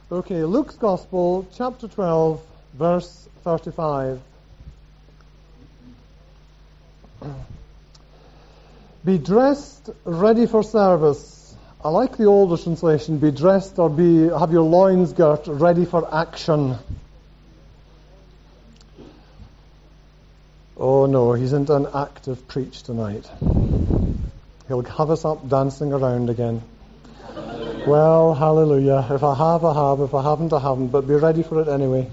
Okay, Luke's Gospel, chapter 12, verse 35. Be dressed, ready for service. I like the older translation, be dressed or have your loins girt, ready for action. Oh no, he's into an active preach tonight. He'll have us up dancing around again. Well, hallelujah. If I have, I have. If I haven't, I haven't. But be ready for it anyway.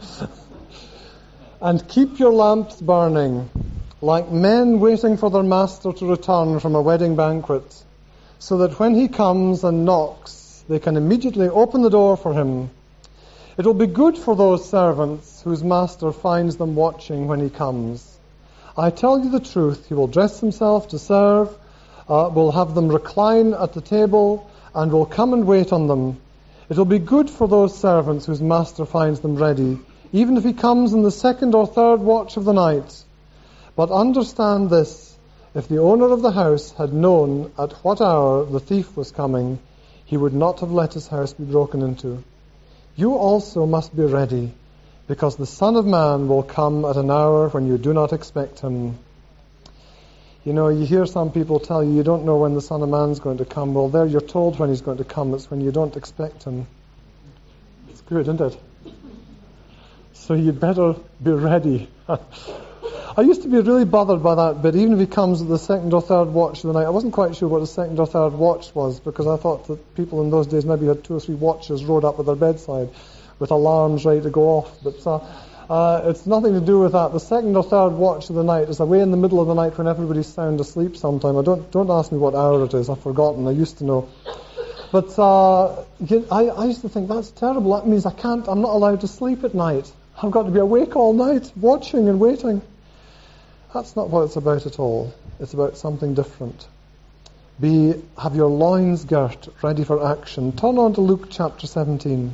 And keep your lamps burning, like men waiting for their master to return from a wedding banquet, so that when he comes and knocks, they can immediately open the door for him. It will be good for those servants whose master finds them watching when he comes. I tell you the truth, he will dress himself to serve, will have them recline at the table, and will come and wait on them. It will be good for those servants whose master finds them ready, even if he comes in the second or third watch of the night. But understand this, if the owner of the house had known at what hour the thief was coming, he would not have let his house be broken into. You also must be ready, because the Son of Man will come at an hour when you do not expect him. You know, you hear some people tell you don't know when the Son of Man's going to come. Well, there you're told when he's going to come. It's when you don't expect him. It's good, isn't it? So you'd better be ready. I used to be really bothered by that bit, even if he comes at the second or third watch of the night. I wasn't quite sure what the second or third watch was, because I thought that people in those days maybe had 2 or 3 watches rowed up at their bedside with alarms ready to go off. But it's nothing to do with that. The second or third watch of the night is away in the middle of the night when everybody's sound asleep sometime. Don't ask me what hour it is. I've forgotten. I used to know. But I used to think, that's terrible. That means I'm not allowed to sleep at night. I've got to be awake all night, watching and waiting. That's not what it's about at all. It's about something different. Have your loins girt, ready for action. Turn on to Luke chapter 17.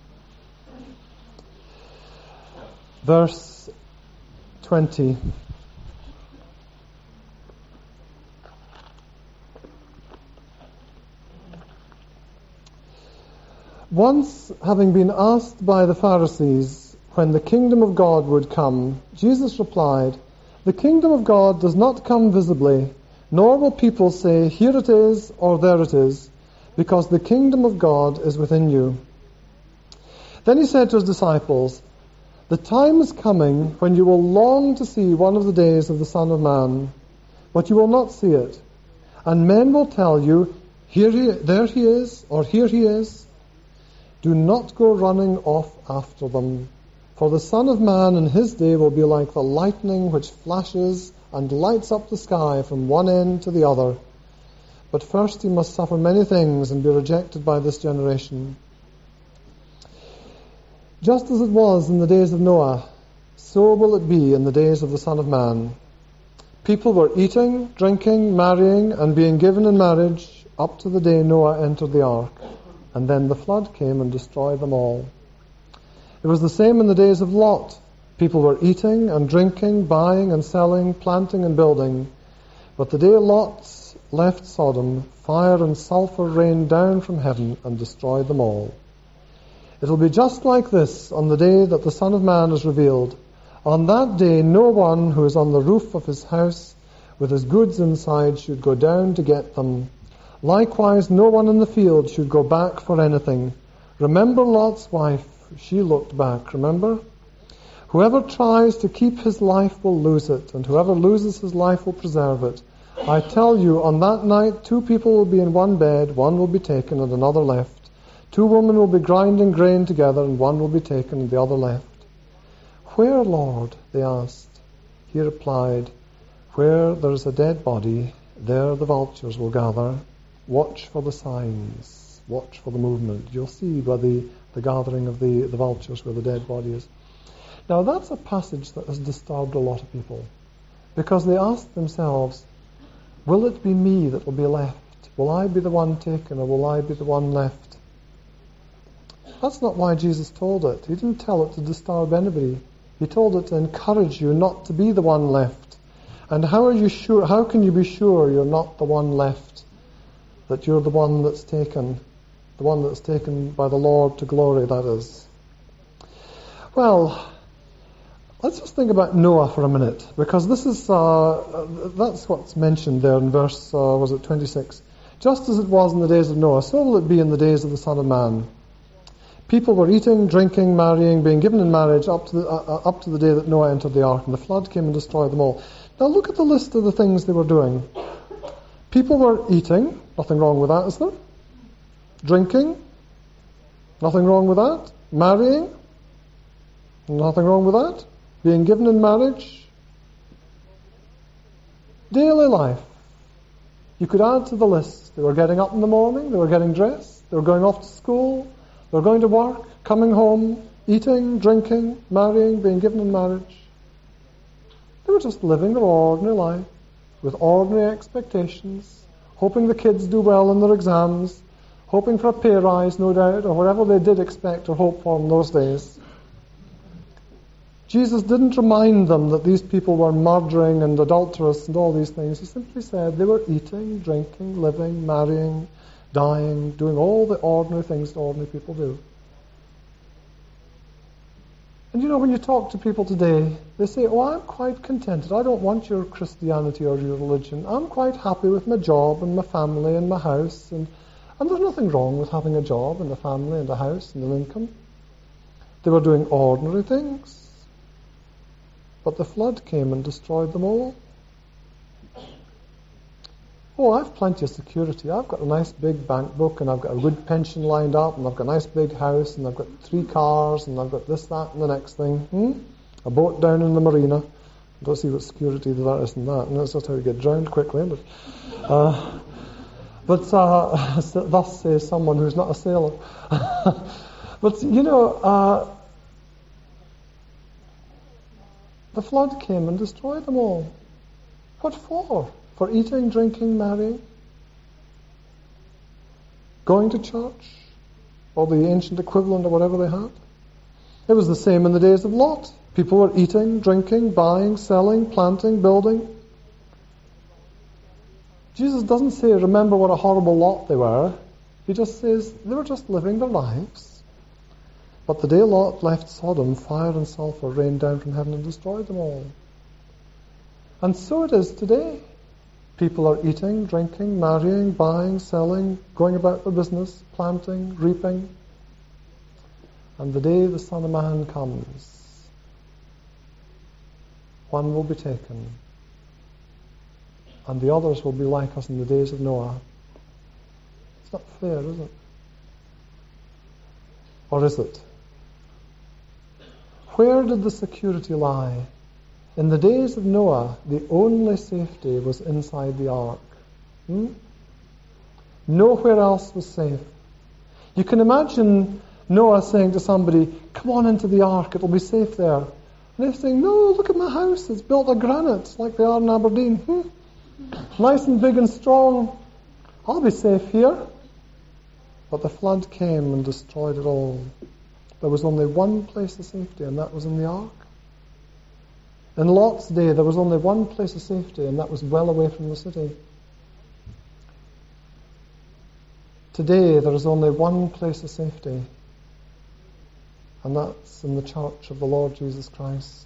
Verse 20. Once, having been asked by the Pharisees when the kingdom of God would come, Jesus replied, "The kingdom of God does not come visibly, nor will people say, 'Here it is,' or 'There it is,' because the kingdom of God is within you." Then he said to his disciples, "The time is coming when you will long to see one of the days of the Son of Man, but you will not see it. And men will tell you, 'There he is,' or 'Here he is.' Do not go running off after them. For the Son of Man in his day will be like the lightning which flashes and lights up the sky from one end to the other. But first he must suffer many things and be rejected by this generation. Just as it was in the days of Noah, so will it be in the days of the Son of Man. People were eating, drinking, marrying, and being given in marriage up to the day Noah entered the ark, and then the flood came and destroyed them all. It was the same in the days of Lot. People were eating and drinking, buying and selling, planting and building. But the day Lot left Sodom, fire and sulfur rained down from heaven and destroyed them all. It will be just like this on the day that the Son of Man is revealed. On that day, no one who is on the roof of his house with his goods inside should go down to get them. Likewise, no one in the field should go back for anything. Remember Lot's wife. She looked back, remember? Whoever tries to keep his life will lose it, and whoever loses his life will preserve it. I tell you, on that night, 2 people will be in one bed, one will be taken and another left. 2 women will be grinding grain together, and one will be taken and the other left. Where, Lord? They asked. He replied, Where there is a dead body, there the vultures will gather. Watch for the signs. Watch for the movement. You'll see by the gathering of the vultures where the dead body is. Now that's a passage that has disturbed a lot of people, because they ask themselves, will it be me that will be left? Will I be the one taken, or will I be the one left? That's not why Jesus told it. He didn't tell it to disturb anybody. He told it to encourage you not to be the one left. And how can you be sure you're not the one left? That you're the one that's taken? The one that's taken by the Lord to glory, that is. Well, let's just think about Noah for a minute, because this is that's what's mentioned there in verse 26. Just as it was in the days of Noah, so will it be in the days of the Son of Man. People were eating, drinking, marrying, being given in marriage up to the day that Noah entered the ark, and the flood came and destroyed them all. Now look at the list of the things they were doing. People were eating, nothing wrong with that, is there? Drinking, nothing wrong with that. Marrying, nothing wrong with that. Being given in marriage. Daily life. You could add to the list. They were getting up in the morning, they were getting dressed, they were going off to school, they were going to work, coming home, eating, drinking, marrying, being given in marriage. They were just living their ordinary life with ordinary expectations, hoping the kids do well in their exams, hoping for a pay rise, no doubt, or whatever they did expect or hope for in those days. Jesus didn't remind them that these people were murdering and adulterous and all these things. He simply said they were eating, drinking, living, marrying, dying, doing all the ordinary things that ordinary people do. And you know, when you talk to people today, they say, oh, I'm quite contented. I don't want your Christianity or your religion. I'm quite happy with my job and my family and my house. And there's nothing wrong with having a job and a family and a house and an income. They were doing ordinary things. But the flood came and destroyed them all. Oh, I've plenty of security. I've got a nice big bank book, and I've got a good pension lined up, and I've got a nice big house, and I've got 3 cars, and I've got this, that, and the next thing. A boat down in the marina. I don't see what security there is in that. And that's just how you get drowned quickly. But thus says someone who's not a sailor. But, you know, the flood came and destroyed them all. What for? For eating, drinking, marrying? Going to church? Or the ancient equivalent of whatever they had? It was the same in the days of Lot. People were eating, drinking, buying, selling, planting, building. Jesus doesn't say, remember what a horrible lot they were. He just says, they were just living their lives. But the day Lot left Sodom, fire and sulfur rained down from heaven and destroyed them all. And so it is today. People are eating, drinking, marrying, buying, selling, going about their business, planting, reaping. And the day the Son of Man comes, one will be taken, and the others will be like us in the days of Noah. It's not fair, is it? Or is it? Where did the security lie? In the days of Noah, the only safety was inside the ark. Nowhere else was safe. You can imagine Noah saying to somebody, come on into the ark, it'll be safe there. And they're saying, no, look at my house, it's built of granite, like they are in Aberdeen. Nice and big and strong. I'll be safe here. But the flood came and destroyed it all. There was only one place of safety, and that was in the ark. In Lot's day, there was only one place of safety, and that was well away from the city. Today, there is only one place of safety, and that's in the church of the Lord Jesus Christ.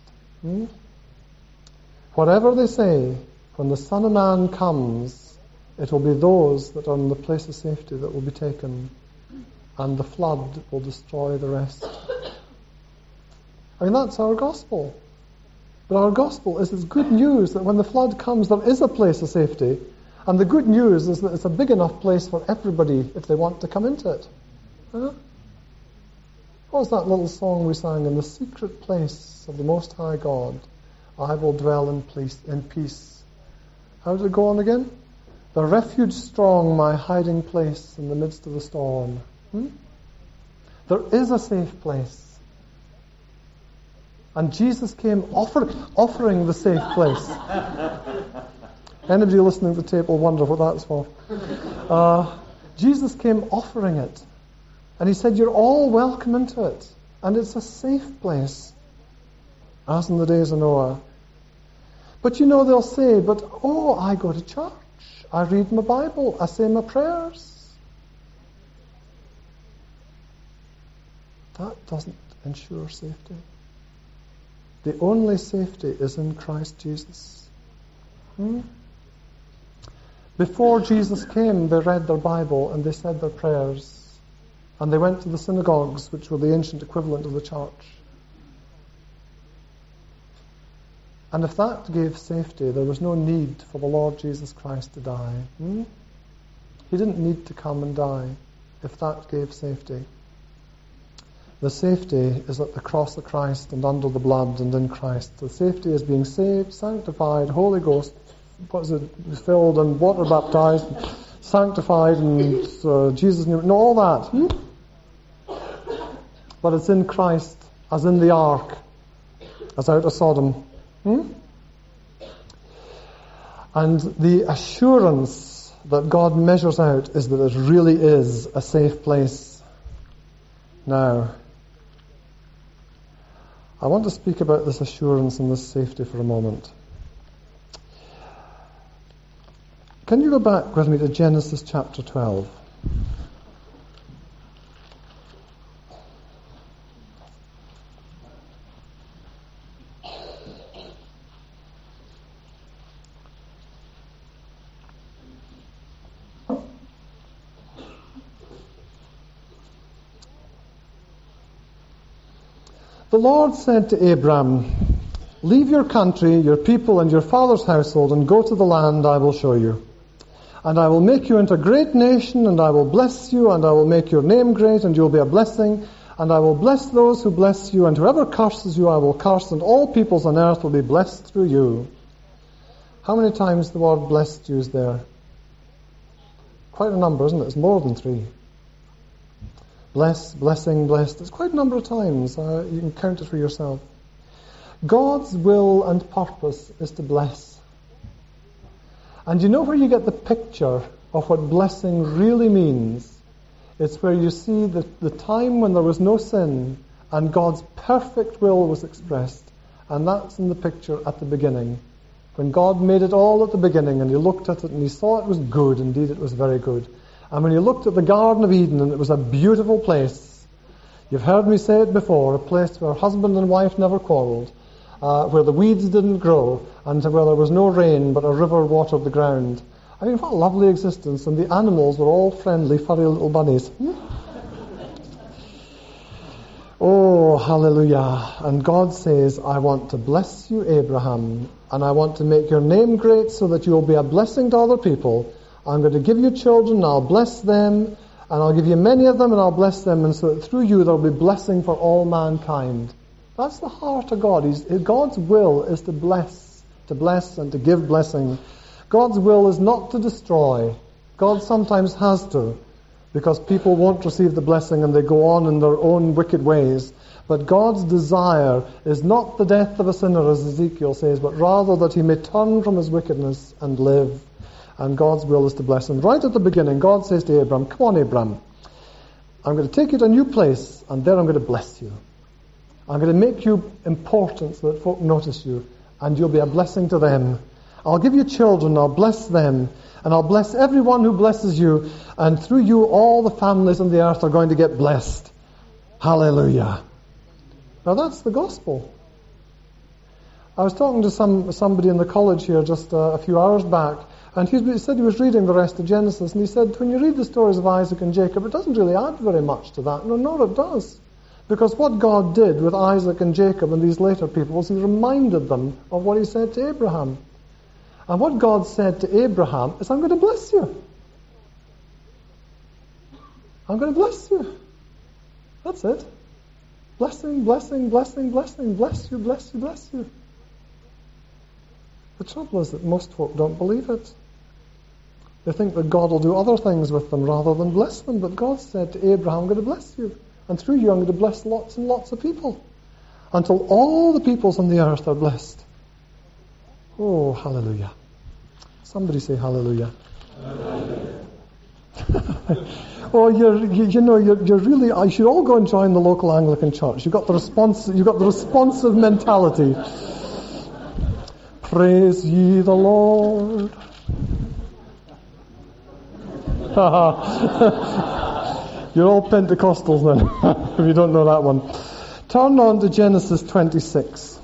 Whatever they say, when the Son of Man comes, it will be those that are in the place of safety that will be taken, and the flood will destroy the rest. I mean, that's our gospel. But our gospel is this good news that when the flood comes, there is a place of safety. And the good news is that it's a big enough place for everybody if they want to come into it. What was that little song we sang? In the secret place of the Most High God, I will dwell in peace. How did it go on again? The refuge strong, my hiding place in the midst of the storm. There is a safe place. And Jesus came offering the safe place. Anybody listening to the tape will wonder what that's for. Jesus came offering it. And he said, you're all welcome into it. And it's a safe place. As in the days of Noah. But you know, they'll say, I go to church. I read my Bible. I say my prayers. that doesn't ensure safety. The only safety is in Christ Jesus. Before Jesus came, they read their Bible and they said their prayers. And they went to the synagogues, which were the ancient equivalent of the church. And if that gave safety, there was no need for the Lord Jesus Christ to die. He didn't need to come and die if that gave safety. The safety is at the cross of Christ and under the blood and in Christ. The safety is being saved, sanctified, Holy Ghost, filled and water baptized, sanctified and Jesus knew, all that. But it's in Christ, as in the ark, as out of Sodom. And the assurance that God measures out is that it really is a safe place. Now, I want to speak about this assurance and this safety for a moment. Can you go back with me to Genesis chapter 12? The Lord said to Abram, "Leave your country, your people, and your father's household, and go to the land I will show you. And I will make you into a great nation, and I will bless you, and I will make your name great, and you will be a blessing. And I will bless those who bless you, and whoever curses you I will curse, and all peoples on earth will be blessed through you." How many times the word blessed used there? Quite a number, isn't it? It's more than 3. Bless, blessing, blessed. It's quite a number of times. You can count it for yourself. God's will and purpose is to bless. And you know where you get the picture of what blessing really means? It's where you see the time when there was no sin and God's perfect will was expressed. And that's in the picture at the beginning. When God made it all at the beginning and He looked at it and He saw it was good, indeed it was very good. And when He looked at the Garden of Eden and it was a beautiful place, you've heard me say it before, a place where husband and wife never quarrelled, where the weeds didn't grow, and where there was no rain but a river watered the ground. I mean, what a lovely existence, and the animals were all friendly, furry little bunnies. Oh, hallelujah. And God says, "I want to bless you, Abraham, and I want to make your name great so that you will be a blessing to other people. I'm going to give you children, and I'll bless them, and I'll give you many of them, and I'll bless them, and so that through you there will be blessing for all mankind." That's the heart of God. God's will is to bless and to give blessing. God's will is not to destroy. God sometimes has to, because people won't receive the blessing and they go on in their own wicked ways. But God's desire is not the death of a sinner, as Ezekiel says, but rather that he may turn from his wickedness and live. And God's will is to bless him. Right at the beginning, God says to Abram, "Come on, Abram. I'm going to take you to a new place, and there I'm going to bless you. I'm going to make you important so that folk notice you, and you'll be a blessing to them. I'll give you children, I'll bless them, and I'll bless everyone who blesses you, and through you all the families on the earth are going to get blessed." Hallelujah. Now that's the gospel. I was talking to somebody in the college here just a few hours back, and he said he was reading the rest of Genesis, and he said, when you read the stories of Isaac and Jacob, it doesn't really add very much to that. No, nor it does. Because what God did with Isaac and Jacob and these later people was He reminded them of what He said to Abraham. And what God said to Abraham is, "I'm going to bless you. I'm going to bless you." That's it. Blessing, blessing, blessing, blessing. Bless you, bless you, bless you. The trouble is that most folk don't believe it. They think that God will do other things with them rather than bless them. But God said to Abraham, "I'm going to bless you. And through you I'm going to bless lots and lots of people. Until all the peoples on the earth are blessed." Oh, hallelujah. Somebody say hallelujah. Hallelujah. Oh, you're really, I should all go and join the local Anglican church. You've got the responsive mentality. Praise ye the Lord. You're all Pentecostals then, if you don't know that one. Turn on to Genesis 26.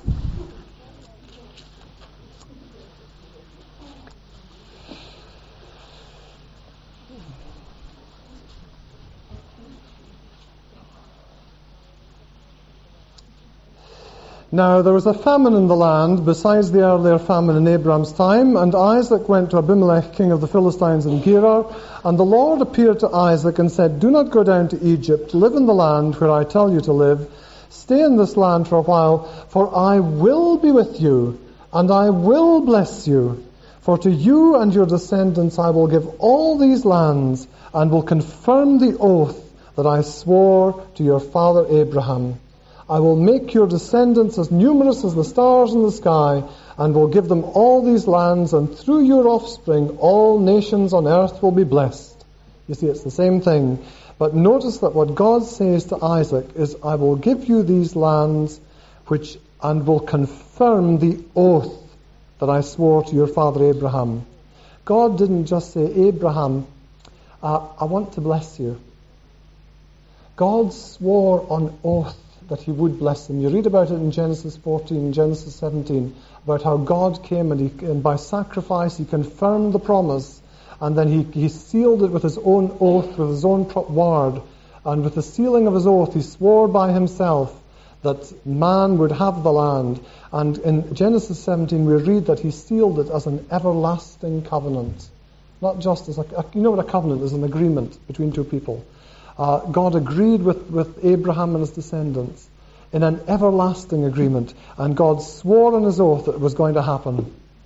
Now there was a famine in the land, besides the earlier famine in Abraham's time, and Isaac went to Abimelech, king of the Philistines in Gerar, and the Lord appeared to Isaac and said, "Do not go down to Egypt, live in the land where I tell you to live. Stay in this land for a while, for I will be with you, and I will bless you. For to you and your descendants I will give all these lands, and will confirm the oath that I swore to your father Abraham. I will make your descendants as numerous as the stars in the sky, and will give them all these lands, and through your offspring all nations on earth will be blessed." You see, it's the same thing. But notice that what God says to Isaac is, "I will give you these lands and will confirm the oath that I swore to your father Abraham." God didn't just say, "Abraham, I want to bless you." God swore on oath that he would bless them. You read about it in Genesis 14, Genesis 17, about how God came and by sacrifice he confirmed the promise, and then he sealed it with his own oath, with his own word, and with the sealing of his oath he swore by himself that man would have the land. And in Genesis 17 we read that he sealed it as an everlasting covenant. Not just as you know what a covenant is, an agreement between two people. God agreed with Abraham and his descendants in an everlasting agreement, and God swore on his oath that it was going to happen.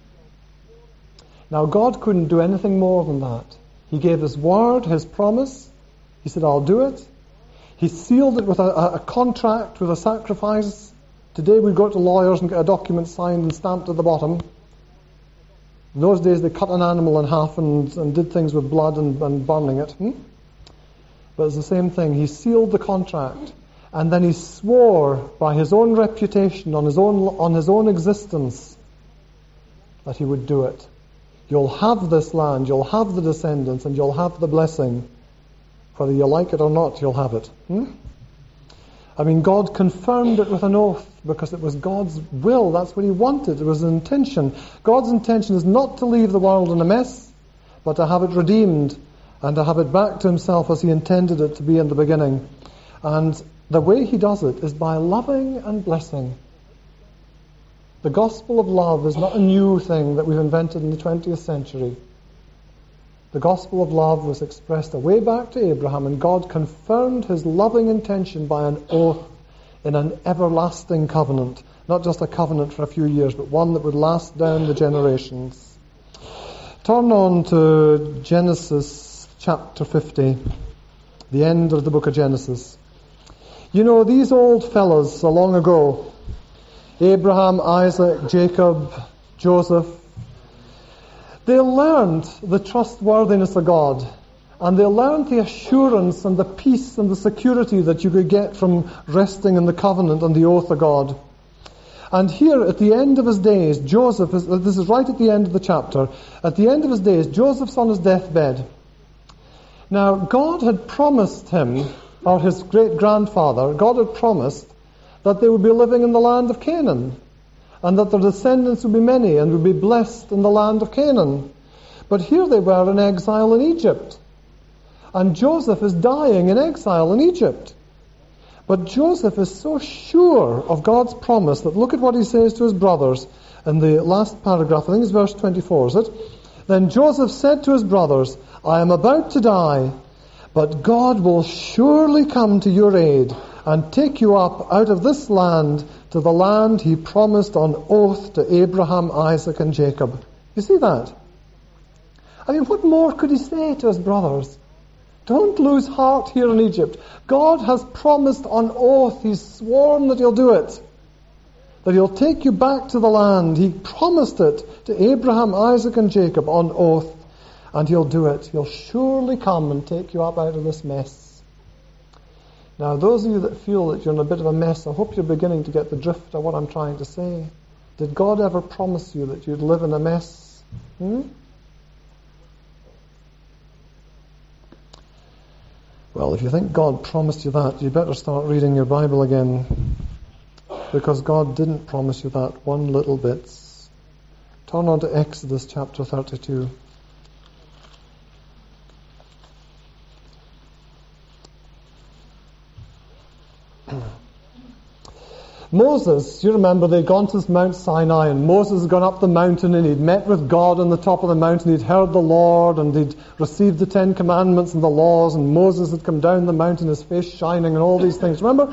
Now God couldn't do anything more than that. He gave his word, his promise. He said, "I'll do it." He sealed it with a contract, with a sacrifice. Today we go to lawyers and get a document signed and stamped at the bottom. In those days they cut an animal in half and did things with blood and burning it. But it's the same thing. He sealed the contract, and then he swore by his own reputation, on his own existence, that he would do it. You'll have this land, you'll have the descendants, and you'll have the blessing. Whether you like it or not, you'll have it. I mean, God confirmed it with an oath because it was God's will. That's what he wanted. It was an intention. God's intention is not to leave the world in a mess, but to have it redeemed and to have it back to himself as he intended it to be in the beginning. And the way he does it is by loving and blessing. The gospel of love is not a new thing that we've invented in the 20th century. The gospel of love was expressed way back to Abraham, and God confirmed his loving intention by an oath in an everlasting covenant. Not just a covenant for a few years, but one that would last down the generations. Turn on to Genesis chapter 50, the end of the book of Genesis. You know, these old fellas, so long ago, Abraham, Isaac, Jacob, Joseph, they learned the trustworthiness of God, and they learned the assurance and the peace and the security that you could get from resting in the covenant and the oath of God. And here at the end of his days, Joseph, this is right at the end of the chapter, at the end of his days, Joseph's on his deathbed. Now, God had promised him, or his great-grandfather, God had promised that they would be living in the land of Canaan, and that their descendants would be many and would be blessed in the land of Canaan. But here they were in exile in Egypt, and Joseph is dying in exile in Egypt. But Joseph is so sure of God's promise that look at what he says to his brothers in the last paragraph. I think it's verse 24, is it? Then Joseph said to his brothers, "I am about to die, but God will surely come to your aid and take you up out of this land to the land he promised on oath to Abraham, Isaac, and Jacob." You see that? I mean, what more could he say to his brothers? Don't lose heart here in Egypt. God has promised on oath. He's sworn that he'll do it. That he'll take you back to the land. He promised it to Abraham, Isaac, and Jacob on oath. And he'll do it. He'll surely come and take you up out of this mess. Now, those of you that feel that you're in a bit of a mess, I hope you're beginning to get the drift of what I'm trying to say. Did God ever promise you that you'd live in a mess? Well, if you think God promised you that, you better start reading your Bible again, because God didn't promise you that one little bit. Turn on to Exodus chapter 32. Moses, you remember they'd gone to Mount Sinai, and Moses had gone up the mountain and he'd met with God on the top of the mountain. He'd heard the Lord and he'd received the 10 Commandments and the laws, and Moses had come down the mountain, his face shining and all these things, remember?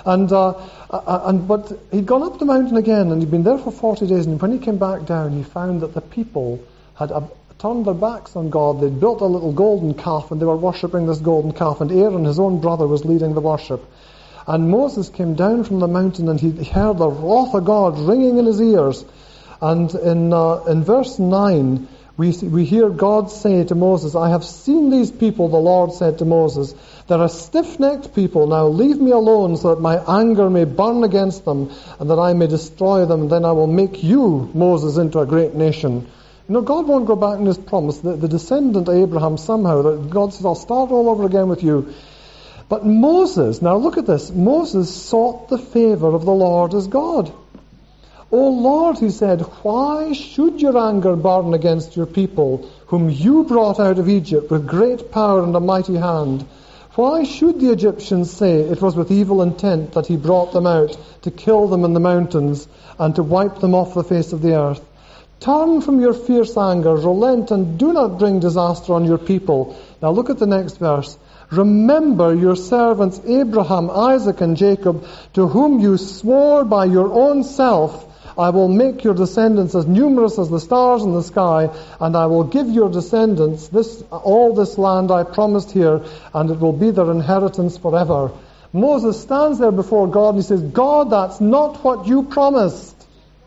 But he'd gone up the mountain again and he'd been there for 40 days, and when he came back down he found that the people had turned their backs on God. They'd built a little golden calf and they were worshipping this golden calf, and Aaron, his own brother, was leading the worship. And Moses came down from the mountain and he heard the wrath of God ringing in his ears. And in verse 9, we hear God say to Moses, I have seen these people, the Lord said to Moses. They're a stiff-necked people. Now leave me alone so that my anger may burn against them and that I may destroy them. Then I will make you, Moses, into a great nation. You know, God won't go back in his promise. The descendant of Abraham somehow, that God says, I'll start all over again with you. But Moses, now look at this, Moses sought the favour of the Lord as God. O Lord, he said, why should your anger burn against your people, whom you brought out of Egypt with great power and a mighty hand? Why should the Egyptians say it was with evil intent that he brought them out to kill them in the mountains and to wipe them off the face of the earth? Turn from your fierce anger, relent, and do not bring disaster on your people. Now look at the next verse. Remember your servants Abraham, Isaac, and Jacob, to whom you swore by your own self, I will make your descendants as numerous as the stars in the sky, and I will give your descendants all this land I promised here, and it will be their inheritance forever. Moses stands there before God and he says, God, that's not what you promised.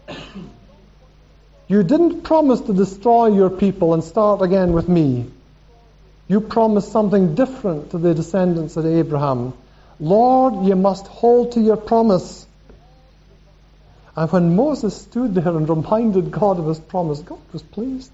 You didn't promise to destroy your people and start again with me. You promised something different to the descendants of Abraham. Lord, you must hold to your promise. And when Moses stood there and reminded God of his promise, God was pleased.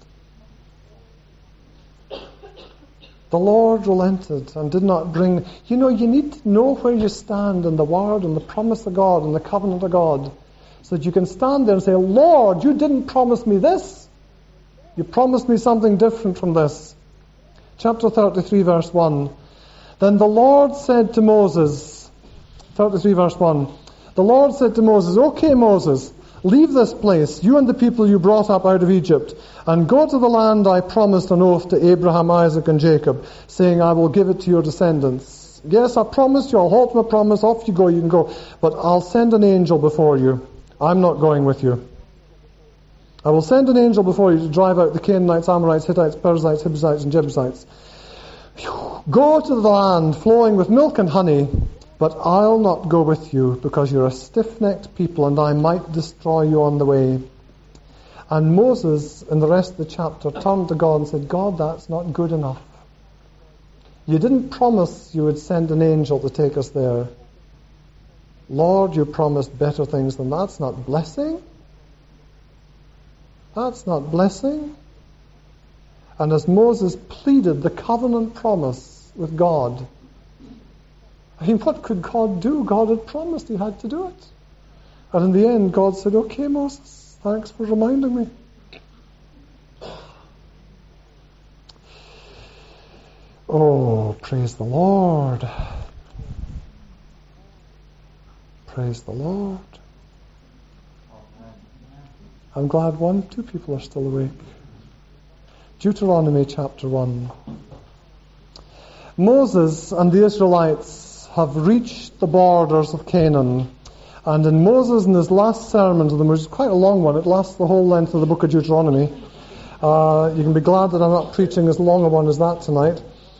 The Lord relented and did not bring... You know, you need to know where you stand in the Word and the promise of God and the covenant of God, so that you can stand there and say, Lord, you didn't promise me this. You promised me something different from this. Chapter 33, verse 1. Then the Lord said to Moses, 33, verse 1, the Lord said to Moses, okay, Moses, leave this place, you and the people you brought up out of Egypt, and go to the land I promised on oath to Abraham, Isaac, and Jacob, saying, I will give it to your descendants. Yes, I promised you, I'll hold my promise, off you can go, but I'll send an angel before you. I'm not going with you. I will send an angel before you to drive out the Canaanites, Amorites, Hittites, Perizzites, Hivites, and Jebusites. Go to the land flowing with milk and honey, but I'll not go with you, because you're a stiff-necked people, and I might destroy you on the way. And Moses, in the rest of the chapter, turned to God and said, God, that's not good enough. You didn't promise you would send an angel to take us there. Lord, you promised better things than that. That's not blessing. That's not blessing. And as Moses pleaded the covenant promise with God, I mean, what could God do? God had promised he had to do it. And in the end, God said, okay, Moses, thanks for reminding me. Oh, praise the Lord. Praise the Lord. I'm glad 2 people are still awake. Deuteronomy chapter 1. Moses and the Israelites have reached the borders of Canaan. And in Moses, in his last sermon to them, which is quite a long one, it lasts the whole length of the book of Deuteronomy. You can be glad that I'm not preaching as long a one as that tonight.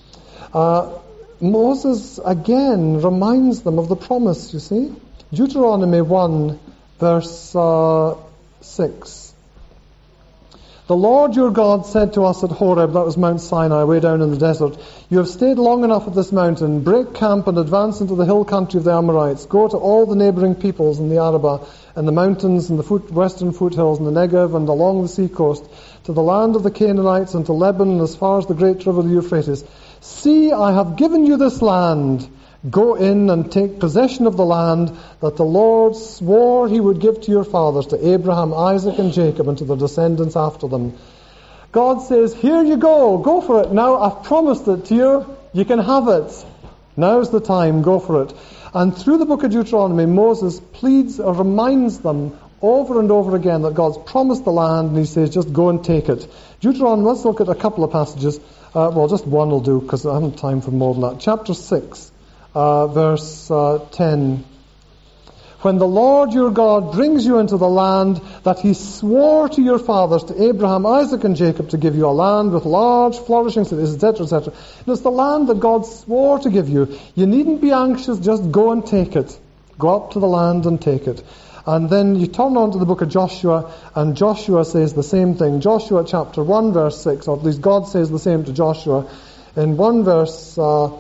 Moses again reminds them of the promise, you see. Deuteronomy 1, verse 6. The Lord your God said to us at Horeb, that was Mount Sinai, way down in the desert, you have stayed long enough at this mountain. Break camp and advance into the hill country of the Amorites. Go to all the neighbouring peoples in the Arabah, and the mountains, and the western foothills, and the Negev, and along the sea coast, to the land of the Canaanites, and to Lebanon, as far as the great river the Euphrates. See, I have given you this land. Go in and take possession of the land that the Lord swore he would give to your fathers, to Abraham, Isaac, and Jacob, and to their descendants after them. God says, here you go for it. Now I've promised it to you, you can have it. Now's the time, go for it. And through the book of Deuteronomy, Moses pleads or reminds them over and over again that God's promised the land, and he says, just go and take it. Deuteronomy, let's look at a couple of passages. Just one will do, because I haven't time for more than that. Chapter 6. Verse 10. When the Lord your God brings you into the land that he swore to your fathers, to Abraham, Isaac, and Jacob, to give you a land with large flourishing cities, etc., etc. And it's the land that God swore to give you. You needn't be anxious, just go and take it. Go up to the land and take it. And then you turn on to the book of Joshua, and Joshua says the same thing. Joshua chapter 1 verse 6, or at least God says the same to Joshua. In 1 verse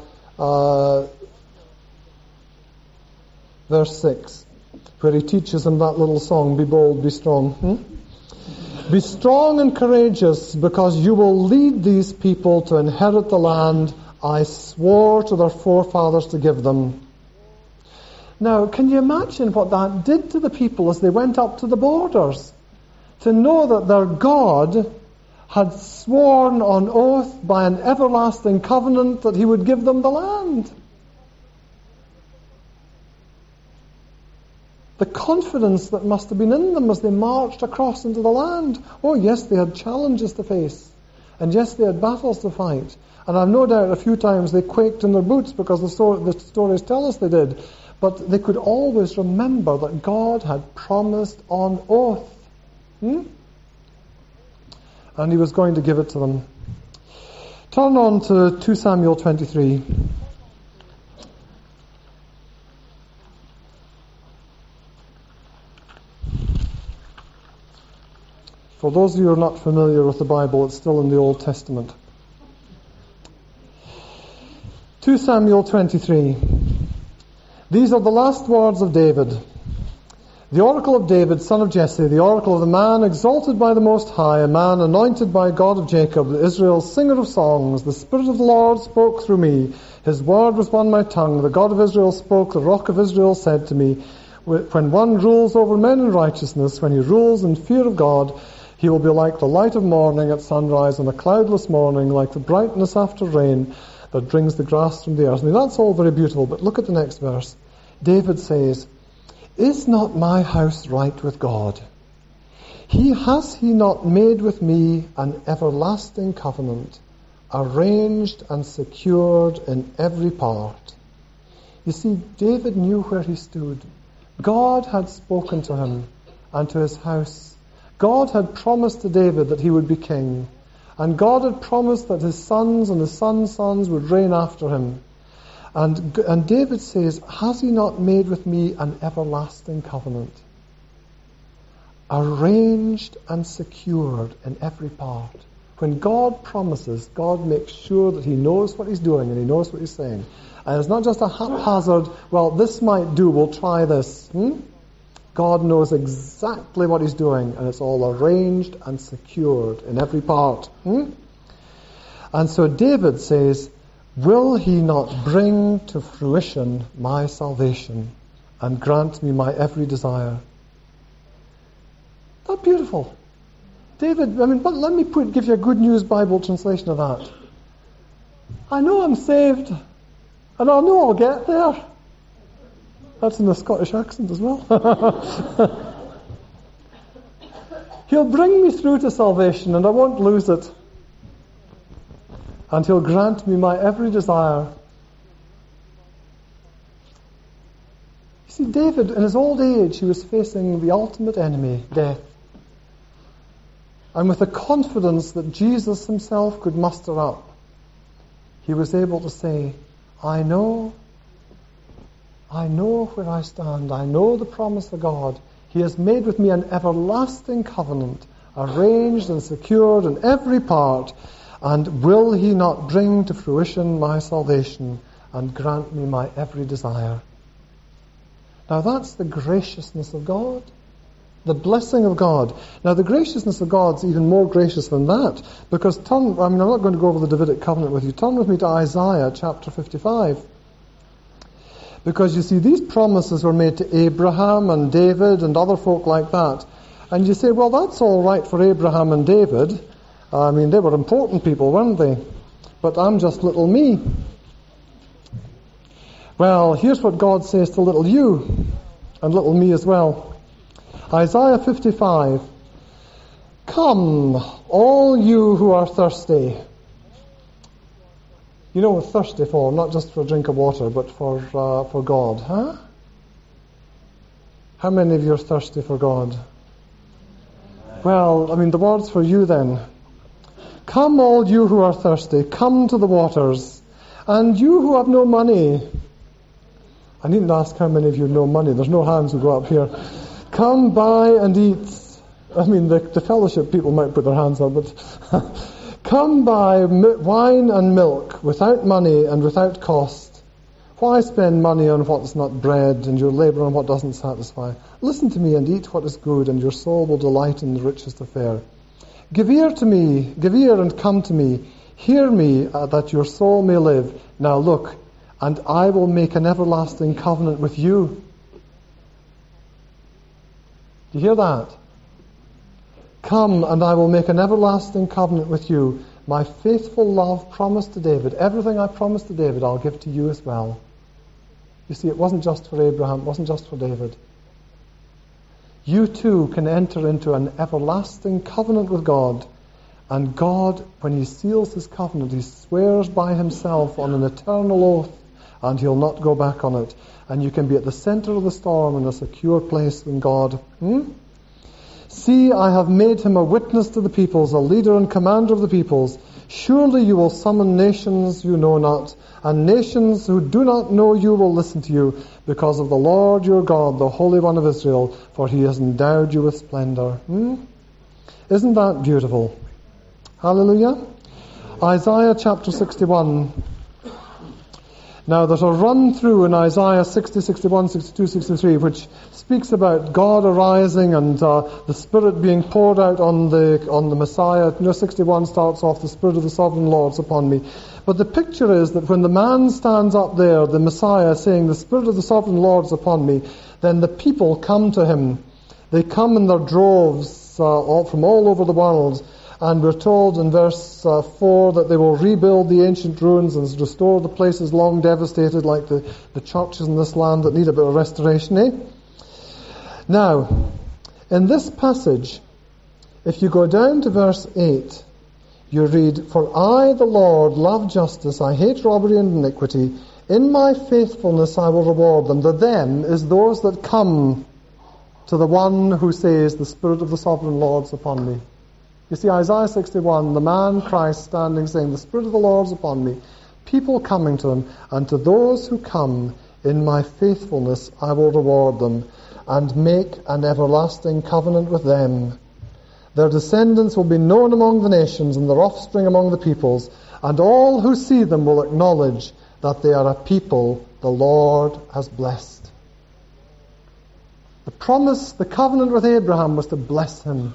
6, where he teaches him that little song, be bold, be strong. Be strong and courageous, because you will lead these people to inherit the land I swore to their forefathers to give them. Now, can you imagine what that did to the people as they went up to the borders? To know that their God had sworn on oath by an everlasting covenant that he would give them the land. The confidence that must have been in them as they marched across into the land. Oh yes, they had challenges to face. And yes, they had battles to fight. And I've no doubt a few times they quaked in their boots, because the stories tell us they did. But they could always remember that God had promised on oath. And he was going to give it to them. Turn on to 2 Samuel 23. For those of you who are not familiar with the Bible, it's still in the Old Testament. 2 Samuel 23. These are the last words of David. The oracle of David, son of Jesse, the oracle of the man exalted by the Most High, a man anointed by God of Jacob, Israel's singer of songs. The Spirit of the Lord spoke through me. His word was on my tongue. The God of Israel spoke. The Rock of Israel said to me, when one rules over men in righteousness, when he rules in fear of God, he will be like the light of morning at sunrise on a cloudless morning, like the brightness after rain that brings the grass from the earth. I mean, that's all very beautiful, but look at the next verse. David says, is not my house right with God? Has he not made with me an everlasting covenant, arranged and secured in every part? You see, David knew where he stood. God had spoken to him and to his house. God had promised to David that he would be king. And God had promised that his sons and his sons' sons would reign after him. And David says, has he not made with me an everlasting covenant? Arranged and secured in every part. When God promises, God makes sure that he knows what he's doing and he knows what he's saying. And it's not just a haphazard, well, this might do, we'll try this. God knows exactly what he's doing, and it's all arranged and secured in every part. And so David says, will he not bring to fruition my salvation and grant me my every desire? That's beautiful. David, but let me give you a Good News Bible translation of that. I know I'm saved, and I know I'll get there. That's in the Scottish accent as well. He'll bring me through to salvation, and I won't lose it. And he'll grant me my every desire. You see, David, in his old age, he was facing the ultimate enemy, death. And with the confidence that Jesus himself could muster up, he was able to say, I know where I stand. I know the promise of God. He has made with me an everlasting covenant, arranged and secured in every part. And will he not bring to fruition my salvation and grant me my every desire? Now that's the graciousness of God. The blessing of God. Now, the graciousness of God's even more gracious than that. Because I'm not going to go over the Davidic covenant with you. Turn with me to Isaiah chapter 55. Because you see, these promises were made to Abraham and David and other folk like that. And you say, well, that's all right for Abraham and David. I mean, they were important people, weren't they? But I'm just little me. Well, here's what God says to little you and little me as well. Isaiah 55. Come, all you who are thirsty. You know what thirsty for, not just for a drink of water, but for God, huh? How many of you are thirsty for God? Well, I mean, the word's for you then. Come, all you who are thirsty, come to the waters. And you who have no money. I needn't ask how many of you have no money. There's no hands who go up here. Come buy and eat. I mean, the fellowship people might put their hands up, but come buy wine and milk without money and without cost. Why spend money on what's not bread and your labour on what doesn't satisfy? Listen to me and eat what is good, and your soul will delight in the richest of fare. Give ear to me, give ear and come to me. Hear me, that your soul may live. Now look, and I will make an everlasting covenant with you. Do you hear that? Come, and I will make an everlasting covenant with you. My faithful love promised to David. Everything I promised to David, I'll give to you as well. You see, it wasn't just for Abraham, it wasn't just for David. You too can enter into an everlasting covenant with God. And God, when He seals His covenant, He swears by Himself on an eternal oath, and He'll not go back on it. And you can be at the center of the storm in a secure place in God. See, I have made him a witness to the peoples, a leader and commander of the peoples. Surely you will summon nations you know not, and nations who do not know you will listen to you, because of the Lord your God, the Holy One of Israel, for He has endowed you with splendor. Isn't that beautiful? Hallelujah. Isaiah chapter 61. Now there's a run through in Isaiah 60, 61, 62, 63, which speaks about God arising and the Spirit being poured out on the Messiah. 61 starts off, the Spirit of the Sovereign Lord's upon me. But the picture is that when the man stands up there, the Messiah, saying, the Spirit of the Sovereign Lord's upon me, then the people come to Him. They come in their droves from all over the world. And we're told in verse 4 that they will rebuild the ancient ruins and restore the places long devastated, like the churches in this land that need a bit of restoration, Now, in this passage, if you go down to verse 8, you read, For I, the Lord, love justice, I hate robbery and iniquity. In my faithfulness I will reward them. The them is those that come to the one who says, the Spirit of the Sovereign Lord's upon me. You see, Isaiah 61, the man Christ standing saying, the Spirit of the Lord's upon me. People coming to Him, and to those who come, in my faithfulness I will reward them, and make an everlasting covenant with them. Their descendants will be known among the nations, and their offspring among the peoples, and all who see them will acknowledge that they are a people the Lord has blessed. The promise, the covenant with Abraham was to bless him.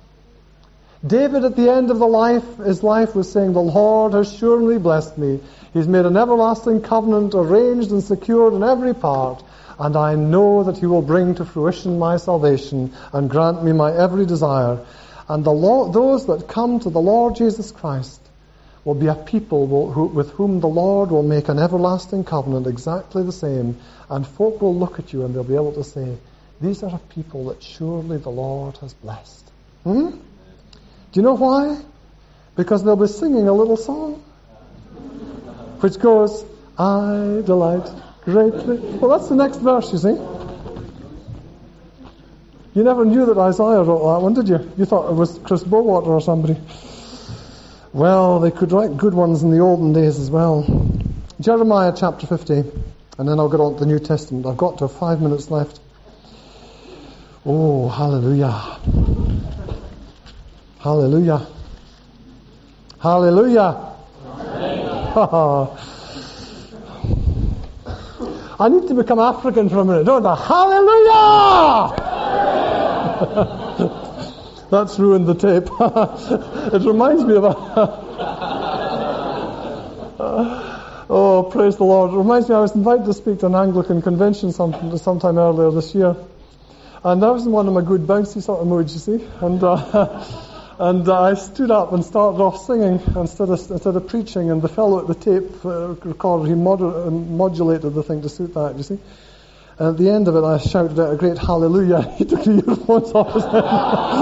David at the end of his life was saying, the Lord has surely blessed me. He's made an everlasting covenant arranged and secured in every part, and I know that He will bring to fruition my salvation and grant me my every desire. And those that come to the Lord Jesus Christ will be a people with whom the Lord will make an everlasting covenant exactly the same. And folk will look at you and they'll be able to say, these are a people that surely the Lord has blessed. Do you know why? Because they'll be singing a little song which goes, I delight greatly. Well, that's the next verse, you see. You never knew that Isaiah wrote that one, did you? You thought it was Chris Bowater or somebody. Well, they could write good ones in the olden days as well. Jeremiah chapter 50, and then I'll get on to the New Testament. I've got to have 5 minutes left. Oh, hallelujah. Hallelujah. Hallelujah. I need to become African for a minute, don't I? Hallelujah! That's ruined the tape. It reminds me of oh, praise the Lord. It reminds me, I was invited to speak to an Anglican convention sometime earlier this year. And I was in one of my good bouncy sort of moods, you see. And I stood up and started off singing instead of preaching. And the fellow at the tape recorder, he modulated the thing to suit that, you see. And at the end of it, I shouted out a great hallelujah. He took the earphones off his head.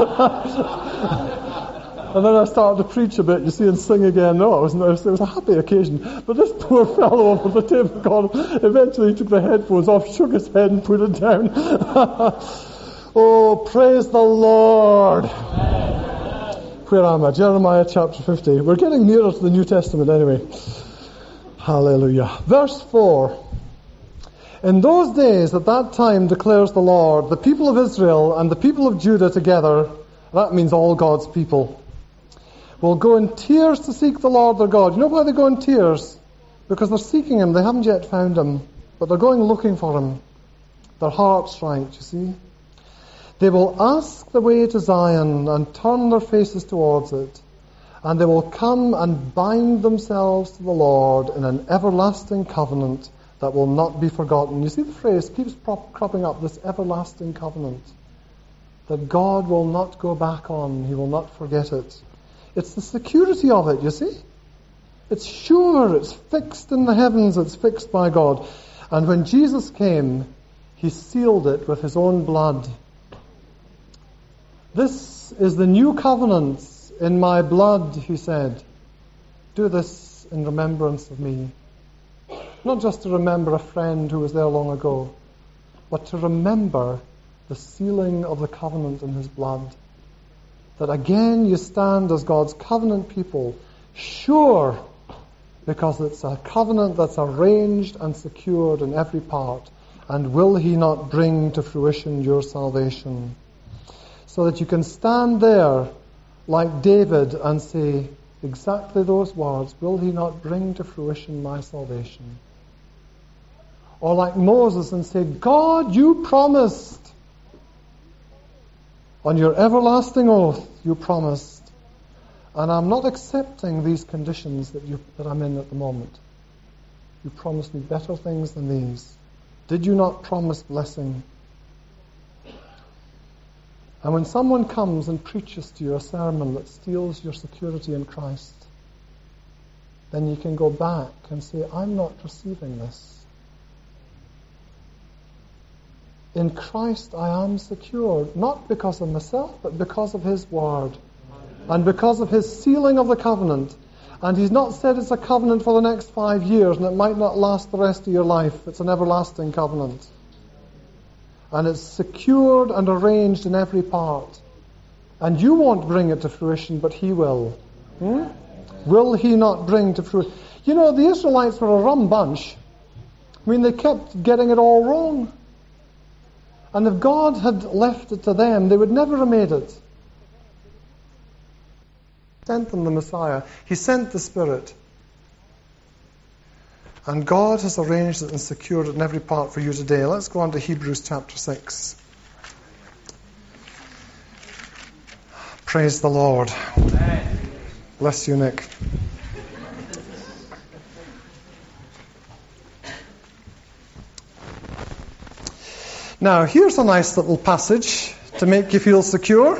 And then I started to preach a bit, you see, and sing again. No, it was a happy occasion. But this poor fellow over the tape recorder, eventually he took the headphones off, shook his head and put it down. Oh, praise the Lord. Where am I? Jeremiah chapter 50. We're getting nearer to the New Testament anyway. Hallelujah. Verse 4. In those days, at that time, declares the Lord, the people of Israel and the people of Judah together, that means all God's people, will go in tears to seek the Lord their God. You know why they go in tears? Because they're seeking Him. They haven't yet found Him, but they're going looking for Him. Their heart's right, you see. They will ask the way to Zion and turn their faces towards it. And they will come and bind themselves to the Lord in an everlasting covenant that will not be forgotten. You see the phrase keeps cropping up, this everlasting covenant that God will not go back on. He will not forget it. It's the security of it, you see. It's sure, it's fixed in the heavens, it's fixed by God. And when Jesus came, He sealed it with His own blood. This is the new covenant in my blood, He said. Do this in remembrance of me. Not just to remember a friend who was there long ago, but to remember the sealing of the covenant in His blood. That again you stand as God's covenant people, sure, because it's a covenant that's arranged and secured in every part. And will He not bring to fruition your salvation? So that you can stand there like David and say exactly those words, will He not bring to fruition my salvation? Or like Moses and say, God, you promised. On your everlasting oath, you promised. And I'm not accepting these conditions that I'm in at the moment. You promised me better things than these. Did you not promise blessing? And when someone comes and preaches to you a sermon that steals your security in Christ, then you can go back and say, I'm not receiving this. In Christ I am secure, not because of myself, but because of His Word. And because of His sealing of the covenant. And He's not said it's a covenant for the next 5 years and it might not last the rest of your life. It's an everlasting covenant. And it's secured and arranged in every part. And you won't bring it to fruition, but He will. Will He not bring to fruition? You know, the Israelites were a rum bunch. I mean, they kept getting it all wrong. And if God had left it to them, they would never have made it. He sent them the Messiah. He sent the Spirit. And God has arranged it and secured it in every part for you today. Let's go on to Hebrews chapter 6. Praise the Lord. Amen. Bless you, Nick. Now, here's a nice little passage to make you feel secure.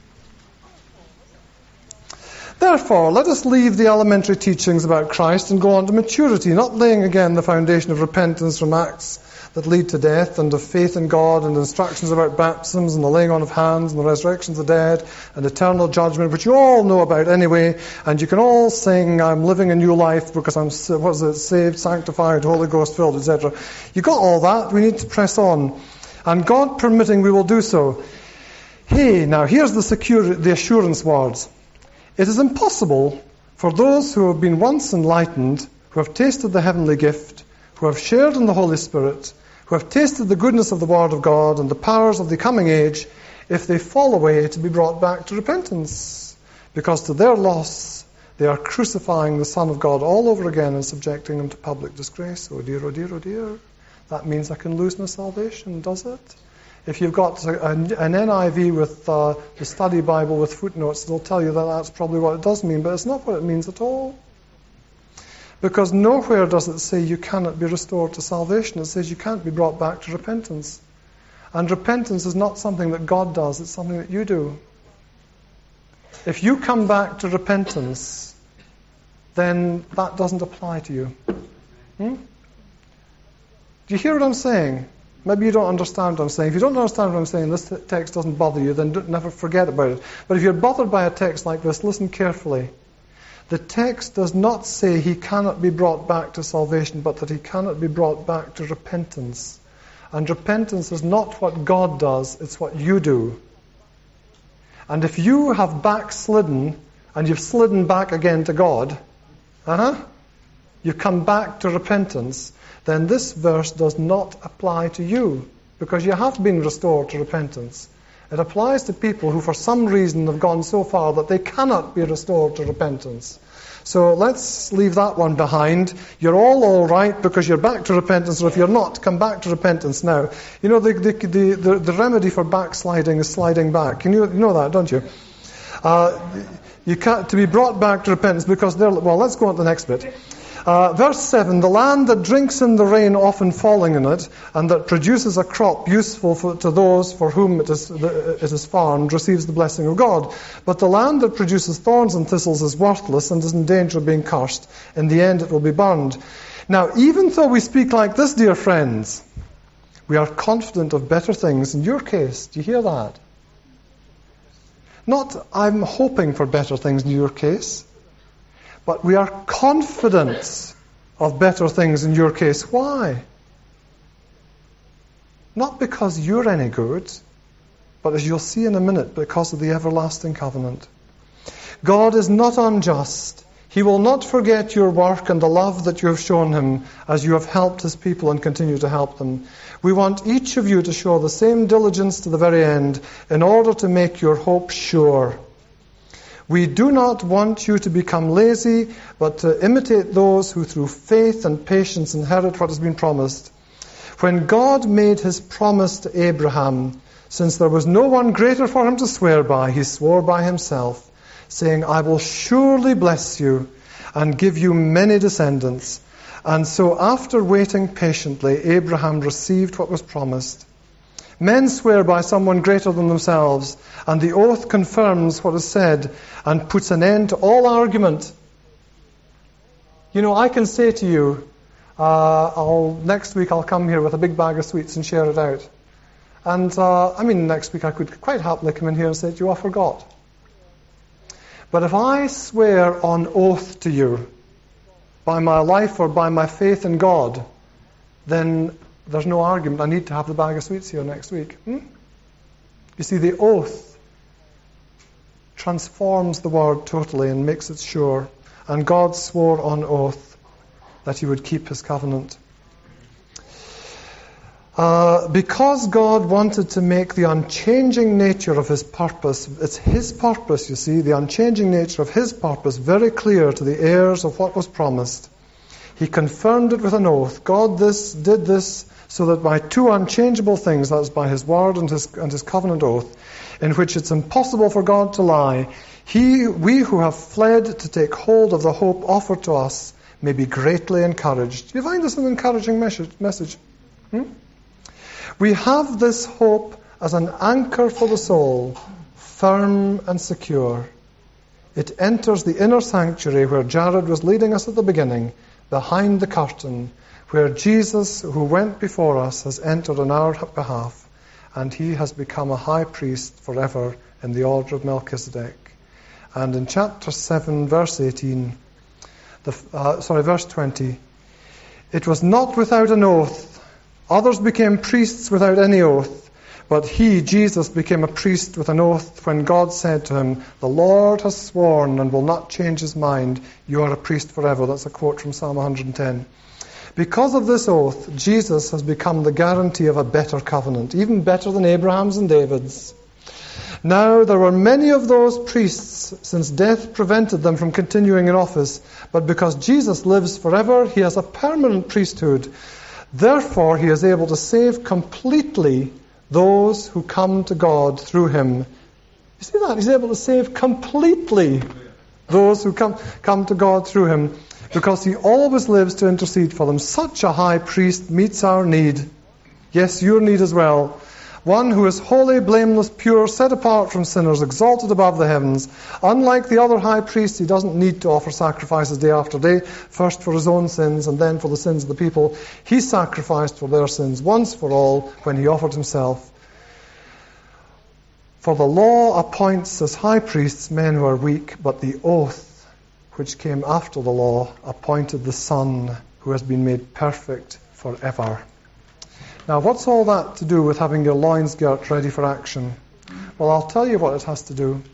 Therefore, let us leave the elementary teachings about Christ and go on to maturity, not laying again the foundation of repentance from acts that lead to death, and of faith in God, and instructions about baptisms and the laying on of hands and the resurrection of the dead and eternal judgment, which you all know about anyway, and you can all sing, I'm living a new life because I'm saved, sanctified, Holy Ghost filled, etc. You got all that. We need to press on. And God permitting, we will do so. Hey, now here's the assurance words. It is impossible for those who have been once enlightened, who have tasted the heavenly gift, who have shared in the Holy Spirit, who have tasted the goodness of the Word of God and the powers of the coming age, if they fall away, to be brought back to repentance. Because to their loss, they are crucifying the Son of God all over again and subjecting Him to public disgrace. Oh dear, oh dear, oh dear. That means I can lose my salvation, does it? If you've got an NIV with the study Bible with footnotes, they'll tell you that that's probably what it does mean, but it's not what it means at all. Because nowhere does it say you cannot be restored to salvation. It says you can't be brought back to repentance. And repentance is not something that God does, it's something that you do. If you come back to repentance, then that doesn't apply to you. Do you hear what I'm saying? Maybe you don't understand what I'm saying. If you don't understand what I'm saying, this text doesn't bother you, then never forget about it. But if you're bothered by a text like this, listen carefully. The text does not say he cannot be brought back to salvation, but that he cannot be brought back to repentance. And repentance is not what God does, it's what you do. And if you have backslidden, and you've slidden back again to God, you come back to repentance, then this verse does not apply to you, because you have been restored to repentance. It applies to people who for some reason have gone so far that they cannot be restored to repentance. So let's leave that one behind. You're all right because you're back to repentance, or if you're not, come back to repentance now. You know, the remedy for backsliding is sliding back. You know that, don't you? You can't, to be brought back to repentance because let's go on to the next bit. Verse 7, the land that drinks in the rain often falling in it, and that produces a crop useful to those for whom it is farmed, receives the blessing of God. But the land that produces thorns and thistles is worthless and is in danger of being cursed. In the end it will be burned. Now, even though we speak like this, dear friends, we are confident of better things in your case. Do you hear that? Not, I'm hoping for better things in your case. But we are confident of better things in your case. Why? Not because you're any good, but as you'll see in a minute, because of the everlasting covenant. God is not unjust. He will not forget your work and the love that you have shown him as you have helped his people and continue to help them. We want each of you to show the same diligence to the very end in order to make your hope sure. We do not want you to become lazy, but to imitate those who through faith and patience inherit what has been promised. When God made his promise to Abraham, since there was no one greater for him to swear by, he swore by himself, saying, I will surely bless you and give you many descendants. And so after waiting patiently, Abraham received what was promised. Men swear by someone greater than themselves, and the oath confirms what is said and puts an end to all argument. You know, I can say to you, next week I'll come here with a big bag of sweets and share it out. And next week I could quite happily come in here and say to you, I forgot. But if I swear on oath to you, by my life or by my faith in God, then there's no argument. I need to have the bag of sweets here next week. You see, the oath transforms the word totally and makes it sure. And God swore on oath that he would keep his covenant. Because God wanted to make the unchanging nature of his purpose, it's his purpose, you see, the unchanging nature of his purpose very clear to the heirs of what was promised. He confirmed it with an oath. God did this so that by two unchangeable things, that is by his word and his covenant oath, in which it's impossible for God to lie, we who have fled to take hold of the hope offered to us may be greatly encouraged. Do you find this an encouraging message? We have this hope as an anchor for the soul, firm and secure. It enters the inner sanctuary where Jared was leading us at the beginning, behind the curtain, where Jesus, who went before us, has entered on our behalf, and he has become a high priest forever in the order of Melchizedek. And in chapter 7, verse 18, verse 20, it was not without an oath. Others became priests without any oath, but he, Jesus, became a priest with an oath when God said to him, the Lord has sworn and will not change his mind. You are a priest forever. That's a quote from Psalm 110. Because of this oath, Jesus has become the guarantee of a better covenant, even better than Abraham's and David's. Now there were many of those priests, since death prevented them from continuing in office, but because Jesus lives forever, he has a permanent priesthood. Therefore, he is able to save completely those who come to God through him. You see that? He's able to save completely those who come to God through him, because he always lives to intercede for them. Such a high priest meets our need. Yes, your need as well. One who is holy, blameless, pure, set apart from sinners, exalted above the heavens. Unlike the other high priests, he doesn't need to offer sacrifices day after day, first for his own sins and then for the sins of the people. He sacrificed for their sins once for all when he offered himself. For the law appoints as high priests men who are weak, but the oath which came after the law appointed the Son who has been made perfect forever. Now, what's all that to do with having your loins girt ready for action? Well, I'll tell you what it has to do.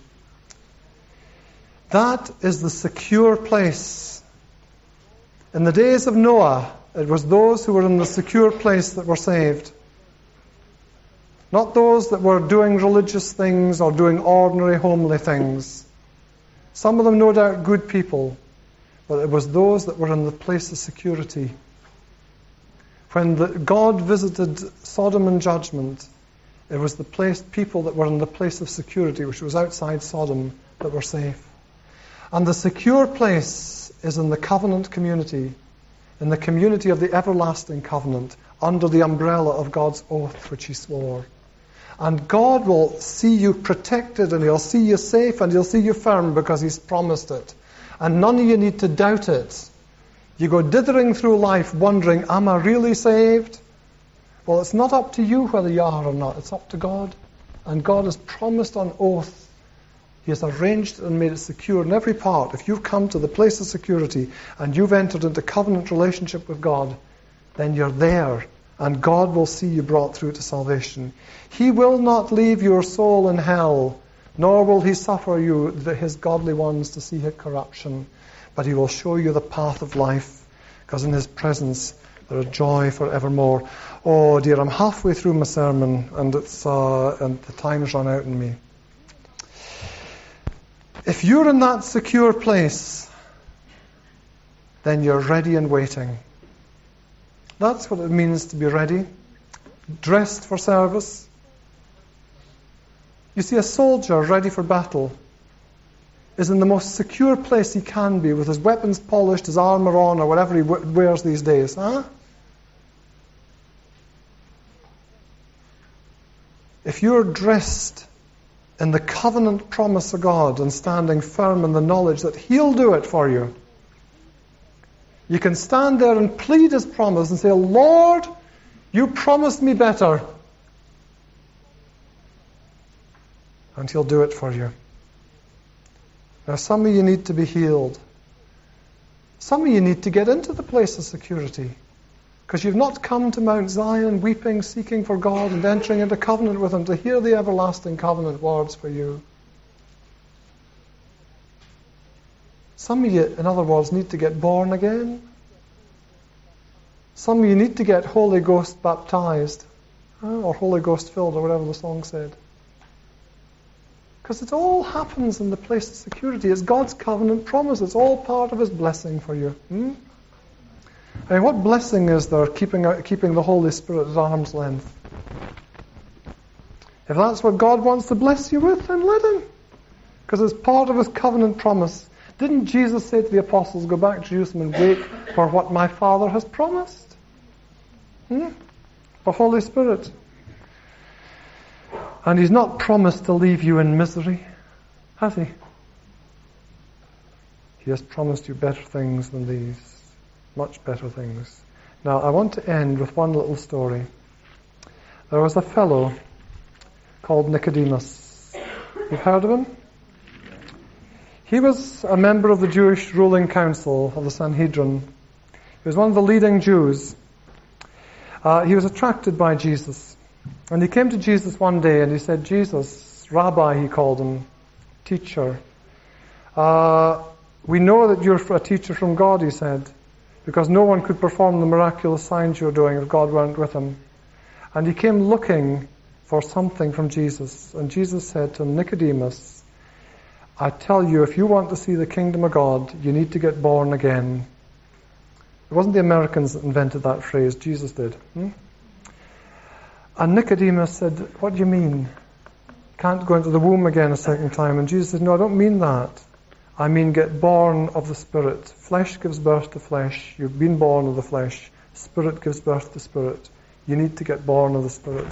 That is the secure place. In the days of Noah, it was those who were in the secure place that were saved. Not those that were doing religious things or doing ordinary, homely things. Some of them, no doubt, good people. But it was those that were in the place of security. When God visited Sodom in judgment, it was the people that were in the place of security, which was outside Sodom, that were safe. And the secure place is in the covenant community, in the community of the everlasting covenant, under the umbrella of God's oath which he swore. And God will see you protected, and he'll see you safe, and he'll see you firm because he's promised it. And none of you need to doubt it. You go dithering through life wondering, am I really saved? Well, it's not up to you whether you are or not. It's up to God. And God has promised on oath. He has arranged and made it secure in every part. If you've come to the place of security and you've entered into covenant relationship with God, then you're there. And God will see you brought through to salvation. He will not leave your soul in hell, nor will he suffer you, his godly ones, to see his corruption. But he will show you the path of life, because in his presence there is joy forevermore. Oh dear, I'm halfway through my sermon, and the time's run out in me. If you're in that secure place, then you're ready and waiting. That's what it means to be ready, dressed for service. You see, a soldier ready for battle is in the most secure place he can be, with his weapons polished, his armour on, or whatever he wears these days. If you're dressed in the covenant promise of God and standing firm in the knowledge that he'll do it for you, you can stand there and plead his promise and say, Lord, you promised me better. And he'll do it for you. Now, some of you need to be healed. Some of you need to get into the place of security, because you've not come to Mount Zion weeping, seeking for God and entering into covenant with him to hear the everlasting covenant words for you. Some of you, in other words, need to get born again. Some of you need to get Holy Ghost baptized, or Holy Ghost filled, or whatever the song said. Because it all happens in the place of security. It's God's covenant promise. It's all part of his blessing for you. I mean, what blessing is there keeping the Holy Spirit at arm's length? If that's what God wants to bless you with, then let him. Because it's part of his covenant promise. Didn't Jesus say to the apostles, go back to Jerusalem and wait for what my Father has promised? The Holy Spirit. And he's not promised to leave you in misery, has he? He has promised you better things than these. Much better things. Now, I want to end with one little story. There was a fellow called Nicodemus. You've heard of him? He was a member of the Jewish ruling council of the Sanhedrin. He was one of the leading Jews. He was attracted by Jesus. And he came to Jesus one day and he said, Jesus, Rabbi, he called him, teacher. We know that you're a teacher from God, he said, because no one could perform the miraculous signs you're doing if God weren't with him. And he came looking for something from Jesus. And Jesus said to him, Nicodemus, I tell you, if you want to see the kingdom of God, you need to get born again. It wasn't the Americans that invented that phrase, Jesus did. And Nicodemus said, what do you mean? Can't go into the womb again a second time. And Jesus said, no, I don't mean that. I mean get born of the Spirit. Flesh gives birth to flesh. You've been born of the flesh. Spirit gives birth to spirit. You need to get born of the Spirit.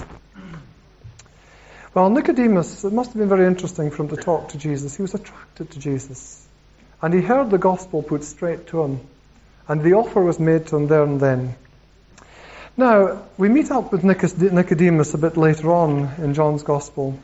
Well, Nicodemus, it must have been very interesting for him to talk to Jesus. He was attracted to Jesus. And he heard the gospel put straight to him. And the offer was made to him there and then. Now, we meet up with Nicodemus a bit later on in John's Gospel.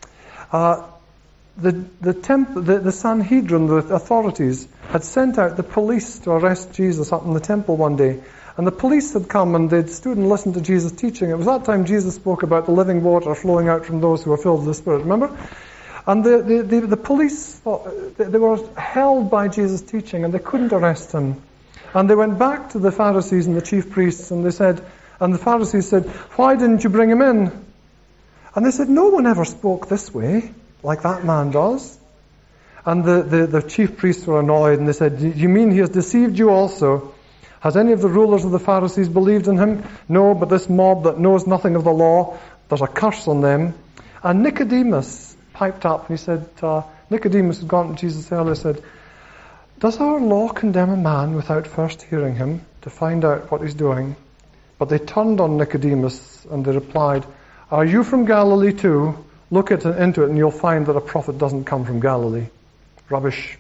The Sanhedrin, the authorities, had sent out the police to arrest Jesus up in the temple one day. And the police had come and they'd stood and listened to Jesus teaching. It was that time Jesus spoke about the living water flowing out from those who are filled with the Spirit, remember? And the police thought, they were held by Jesus' teaching and they couldn't arrest him. And they went back to the Pharisees and the chief priests and the Pharisees said, why didn't you bring him in? And they said, no one ever spoke this way, like that man does. And the chief priests were annoyed and they said, do you mean he has deceived you also? Has any of the rulers of the Pharisees believed in him? No, but this mob that knows nothing of the law, there's a curse on them. And Nicodemus piped up and he said, Nicodemus had gone to Jesus earlier and said, does our law condemn a man without first hearing him to find out what he's doing? But they turned on Nicodemus and they replied, are you from Galilee too? Look into it and you'll find that a prophet doesn't come from Galilee. Rubbish.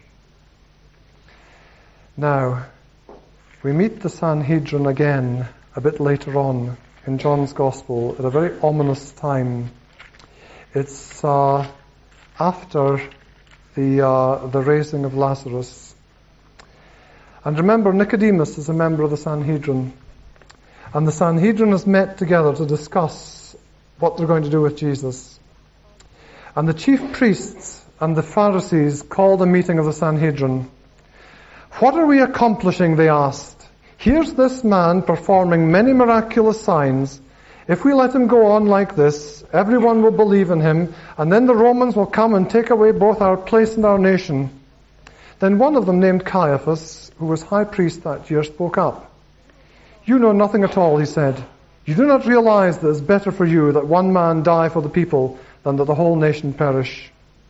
Now, we meet the Sanhedrin again a bit later on in John's Gospel at a very ominous time. It's after the raising of Lazarus. And remember, Nicodemus is a member of the Sanhedrin. And the Sanhedrin has met together to discuss what they're going to do with Jesus. And the chief priests and the Pharisees called a meeting of the Sanhedrin. What are we accomplishing, they asked. Here's this man performing many miraculous signs. If we let him go on like this, everyone will believe in him, and then the Romans will come and take away both our place and our nation. Then one of them, named Caiaphas, who was high priest that year, spoke up. You know nothing at all, he said. You do not realize that it's better for you that one man die for the people than that the whole nation perish.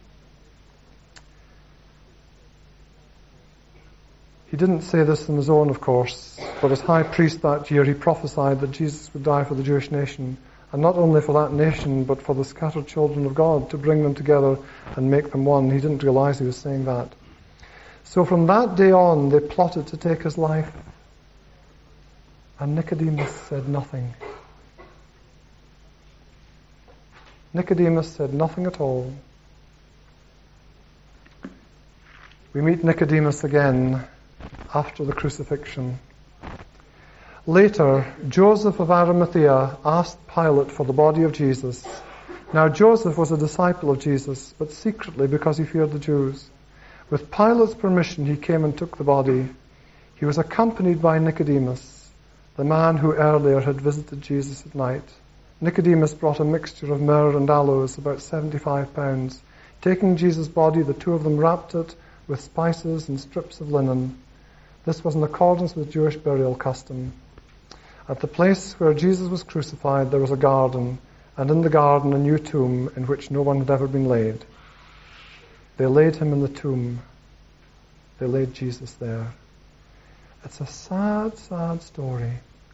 He didn't say this on his own, of course, but as high priest that year he prophesied that Jesus would die for the Jewish nation, and not only for that nation, but for the scattered children of God, to bring them together and make them one. He didn't realize he was saying that. So from that day on, they plotted to take his life. And Nicodemus said nothing. Nicodemus said nothing at all. We meet Nicodemus again after the crucifixion. Later, Joseph of Arimathea asked Pilate for the body of Jesus. Now Joseph was a disciple of Jesus, but secretly because he feared the Jews. With Pilate's permission, he came and took the body. He was accompanied by Nicodemus, the man who earlier had visited Jesus at night. Nicodemus brought a mixture of myrrh and aloes, about 75 pounds. Taking Jesus' body, the two of them wrapped it with spices and strips of linen. This was in accordance with Jewish burial custom. At the place where Jesus was crucified, there was a garden, and in the garden a new tomb in which no one had ever been laid. They laid him in the tomb. They laid Jesus there. It's a sad, sad story.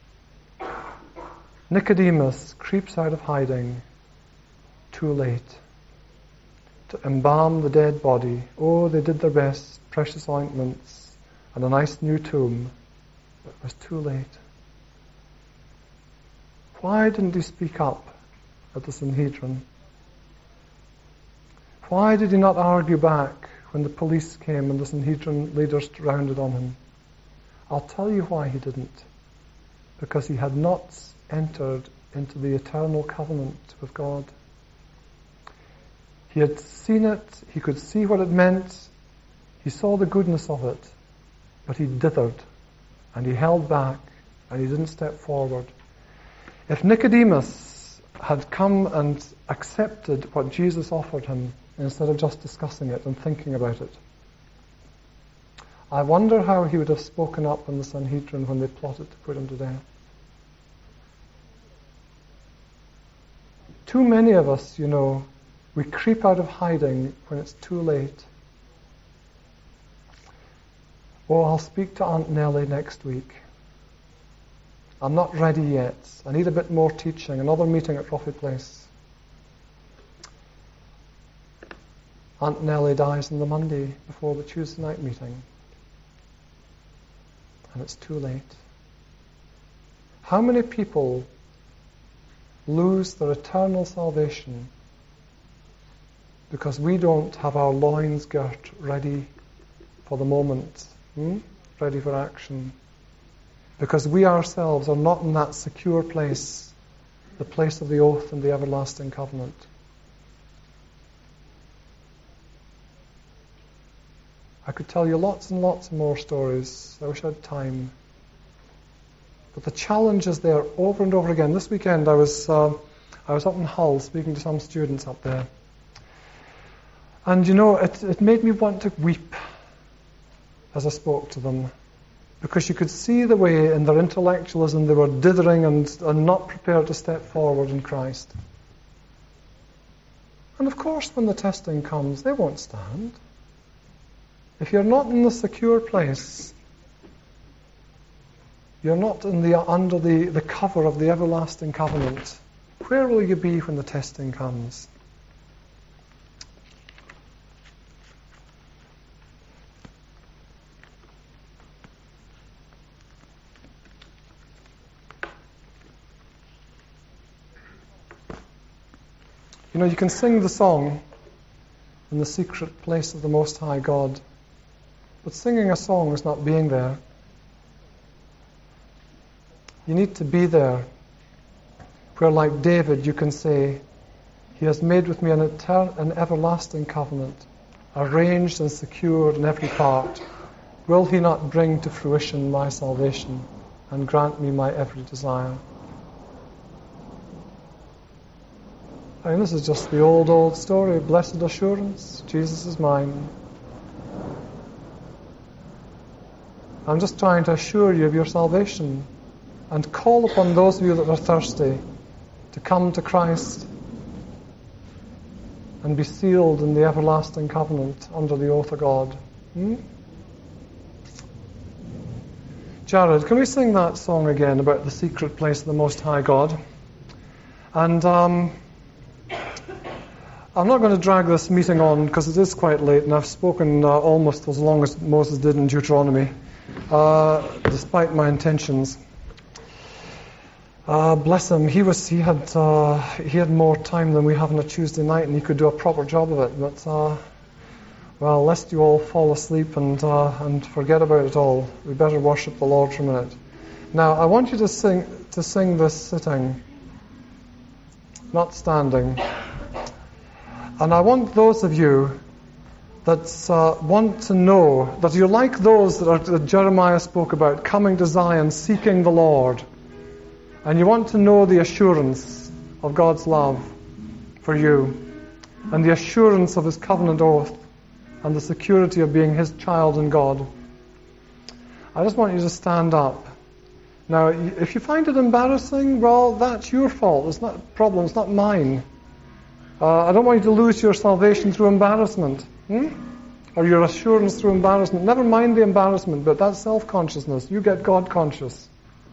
Nicodemus creeps out of hiding too late to embalm the dead body. Oh, they did their best, precious ointments and a nice new tomb, but it was too late. Why didn't he speak up at the Sanhedrin? Why did he not argue back when the police came and the Sanhedrin leaders rounded on him? I'll tell you why he didn't. Because he had not entered into the eternal covenant with God. He had seen it, he could see what it meant, he saw the goodness of it, but he dithered, and he held back, and he didn't step forward. If Nicodemus had come and accepted what Jesus offered him, instead of just discussing it and thinking about it, I wonder how he would have spoken up in the Sanhedrin when they plotted to put him to death. Too many of us, we creep out of hiding when it's too late. Oh, I'll speak to Aunt Nellie next week. I'm not ready yet. I need a bit more teaching, another meeting at Roffey Place. Aunt Nellie dies on the Monday before the Tuesday night meeting. And it's too late. How many people lose their eternal salvation because we don't have our loins girt ready for the moment, ready for action? Because we ourselves are not in that secure place, the place of the oath and the everlasting covenant. I could tell you lots and lots more stories. I wish I had time. But the challenge is there over and over again. This weekend I was up in Hull speaking to some students up there. And it made me want to weep as I spoke to them. Because you could see the way in their intellectualism they were dithering and not prepared to step forward in Christ. And of course when the testing comes, they won't stand. If you're not in the secure place, you're not under the cover of the everlasting covenant, where will you be when the testing comes? You can sing the song in the secret place of the Most High God, but singing a song is not being there. You need to be there, where like David you can say, He has made with me an everlasting covenant, arranged and secured in every part. Will He not bring to fruition my salvation and grant me my every desire? This is just the old story, blessed assurance, Jesus is mine. I'm just trying to assure you of your salvation and call upon those of you that are thirsty to come to Christ and be sealed in the everlasting covenant under the oath of God. Jared, can we sing that song again about the secret place of the Most High God? And I'm not going to drag this meeting on because it is quite late and I've spoken almost as long as Moses did in Deuteronomy, despite my intentions. Bless him. He had more time than we have on a Tuesday night, and he could do a proper job of it. But lest you all fall asleep and forget about it all, we better worship the Lord for a minute. Now, I want you to sing this sitting, not standing. And I want those of you that want to know that you're like those that Jeremiah spoke about, coming to Zion, seeking the Lord. And you want to know the assurance of God's love for you, and the assurance of His covenant oath, and the security of being His child in God. I just want you to stand up. Now, if you find it embarrassing, well, that's your fault. It's not a problem. It's not mine. I don't want you to lose your salvation through embarrassment, or your assurance through embarrassment. Never mind the embarrassment, but that's self-consciousness. You get God-conscious.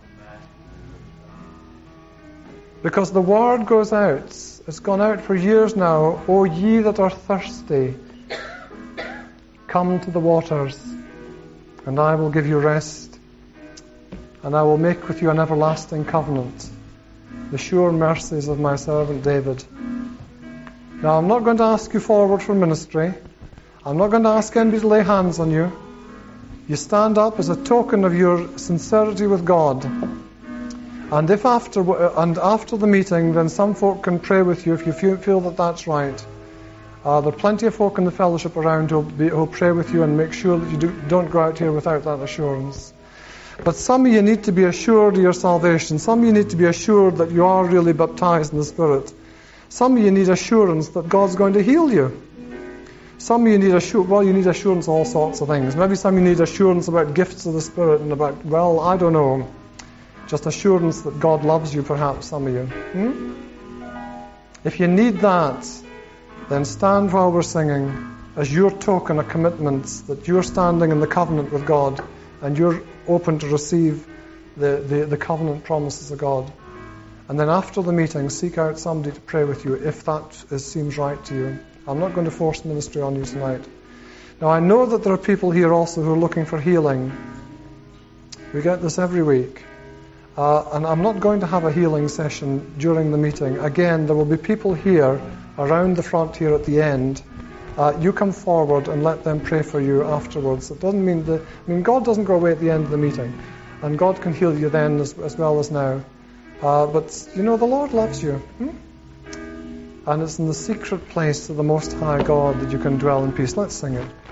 Because the word goes out. It's gone out for years now. O ye that are thirsty, come to the waters, and I will give you rest, and I will make with you an everlasting covenant, the sure mercies of my servant David. Now, I'm not going to ask you forward for ministry. I'm not going to ask anybody to lay hands on you. You stand up as a token of your sincerity with God. And if after the meeting, then some folk can pray with you if you feel that that's right. There are plenty of folk in the fellowship around who'll pray with you and make sure that you don't go out here without that assurance. But some of you need to be assured of your salvation. Some of you need to be assured that you are really baptized in the Spirit. Some of you need assurance that God's going to heal you. Some of you need you need assurance of all sorts of things. Maybe some of you need assurance about gifts of the Spirit and about, I don't know, just assurance that God loves you, perhaps, some of you. If you need that, then stand while we're singing as your token of commitment that you're standing in the covenant with God and you're open to receive the covenant promises of God. And then after the meeting, seek out somebody to pray with you if that seems right to you. I'm not going to force ministry on you tonight. Now, I know that there are people here also who are looking for healing. We get this every week. And I'm not going to have a healing session during the meeting. Again, there will be people here around the front here at the end. You come forward and let them pray for you afterwards. It doesn't mean God doesn't go away at the end of the meeting. And God can heal you then as well as now. But, the Lord loves you. And it's in the secret place of the Most High God that you can dwell in peace. Let's sing it.